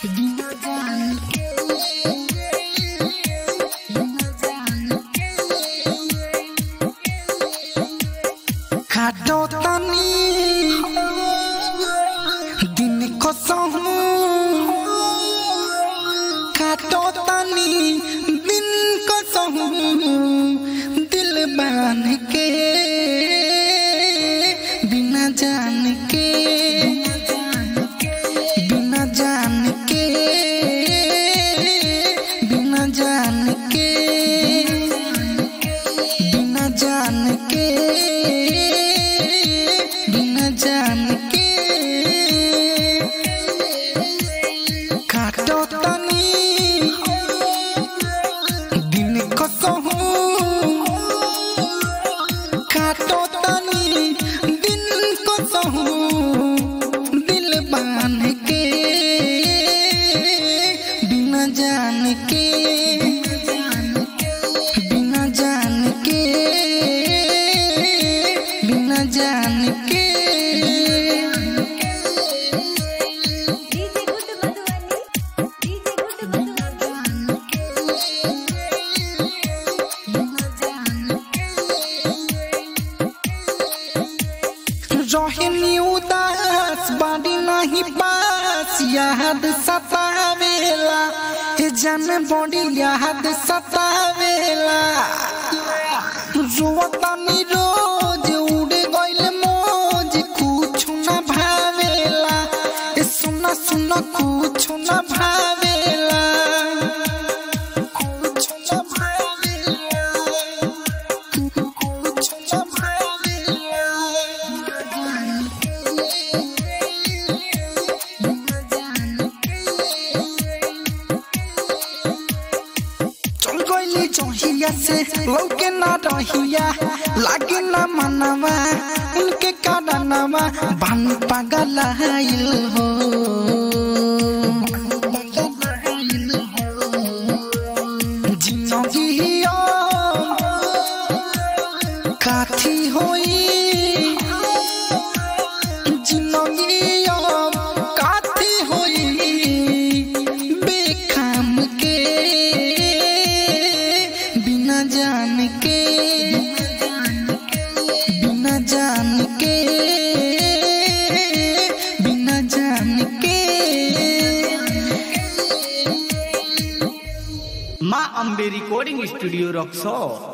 बिना जान के खाटो तनी दिन को सहू खाटो तनी दिन को सहू दिल बांध के बिना जान के बिना जान के बिना जान के बिना जान के बिना जान के खाटो तनी दिन को सहू खाटो तनी दिन को सहू दिल बांध के बिना जान के बिना जान के बिना जान के रोहिणी उदास बाड़ी नहीं पास याद सतावेला हे जन बड़ी याद सतावेला रोवतानी रोज उड़ गइल मौज कुछ न भावेला ए सुना सुना कुछ न भावेला कुछ न भावेला कुछ न भावेला चल गइली जहिया से लौके ना रहिया लागे ना मनवा उनके कारणवा बन पागल आइल हो जिंदगी काठी होई जिंदगी काठी होई बेखाम के बिना जान के बिना जान के बिना जान के माँ अम्बे रिकॉर्डिंग स्टूडियो रक्सौल।